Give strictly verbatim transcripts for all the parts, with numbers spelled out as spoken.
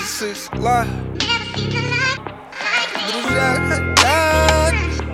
Насысла. Друзья хотят.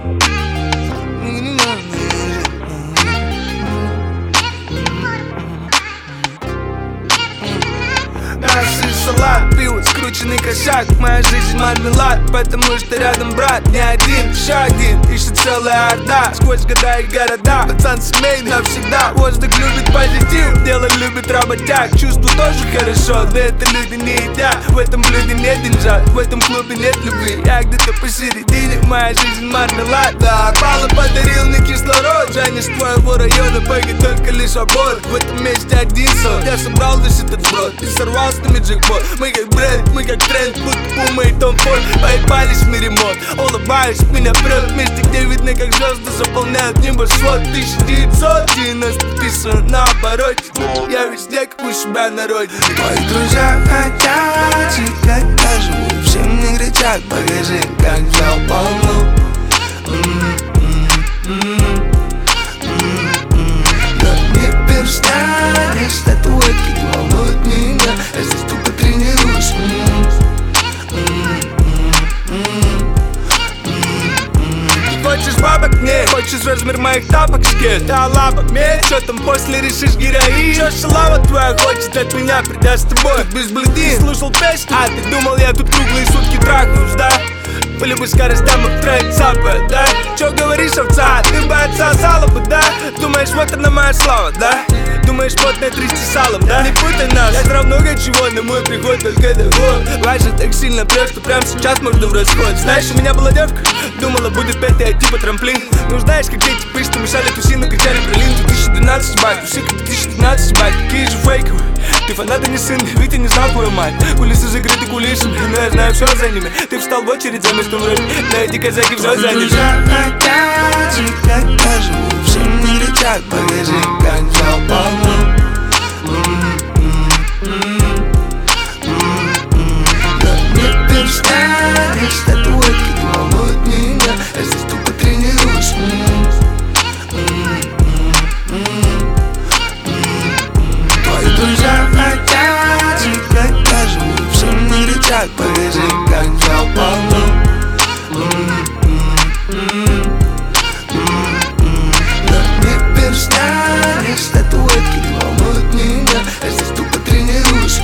Насысла. Пиво, скрученный косяк. Моя жизнь мармелад, потому что рядом брат. Не один, еще один, ищет целая орда. Сквозь года и города, пацан семейный навсегда. Воздух любит позитив, дело любит работяг. Чувство тоже хорошо, но это люди не едят. В этом блюде нет деньжат, в этом клубе нет любви. Я где-то посередине, моя жизнь мармелад. Да, Пала подарил мне кислород. Жанни с твоего района, пойдет только лишь обор. В этом месте один сон. Я собрал весь этот сброд и сорвал с ними джекпот. Мы как бренд, мы как тренд, будто Пума и Том Форд. Поебались в мире мод, улыбаюсь, меня прет в месте, где видно, как звезды заполняют небосвод. Тысяча девятьсот девяносто вписан на обороте. Я везде, как у себя на родине. Твои друзья хотят жить, как я живу. Все мне кричат, покажи, как взял полну. Но не перестанешь, статуэтки не волнуют меня. Я здесь только тренируюсь. Хочешь бабок? Нет. Хочешь размер моих тапок? Скет. Да лапок, нет. Чё там после решишь героин? Чё шалава твоя хочет от меня, придя с тобой? Как без бледин. Слушал песню? А ты думал, я тут круглые сутки трахаюсь, да? По любым скоростям их трек цапает, да? Чё говоришь, овца? Ты бы отсосала бы, да? Думаешь, вот она моя слава, да? Думаешь, потная трясти салом, да? Не путай нас, я знал много чего, но мой приход только доход. Важно так сильно прет, что прямо сейчас можно в расход. Знаешь, у меня была девка, думала, будет пять и типа трамплин. Ну знаешь, как эти пышь, что мешали тусину, кричали про лин. две тысячи двенадцать, бать, усы как две тысячи двенадцать, бать, такие же фейковые. Ты фанат, а не сын, ведь я не знал твою мать. Кулисы закрыты кулисами, но я знаю все за ними. Ты встал в очередь за местом вроде, но эти казаки все заняли. Друзья хотят жить, как я живу. Все мне кричат, покажи, как взял полну. Но не перестанешь, статуэтки не волнуют меня. Я здесь только тренируюсь. Твои друзья хотят жить, как я живу. Все мне кричат, покажи, как взял полну. Но не перестанешь, статуэтки не волнуют меня. Я здесь только тренируюсь.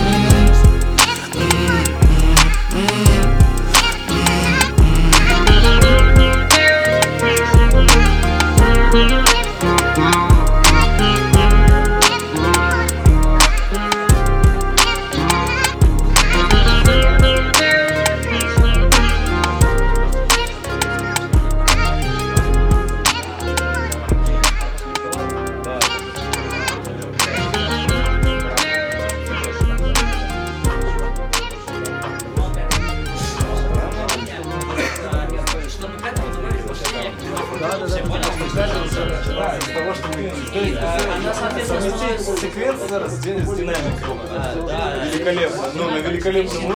Секвенция зараз с динамиком. Великолепно. Ну, на великолепном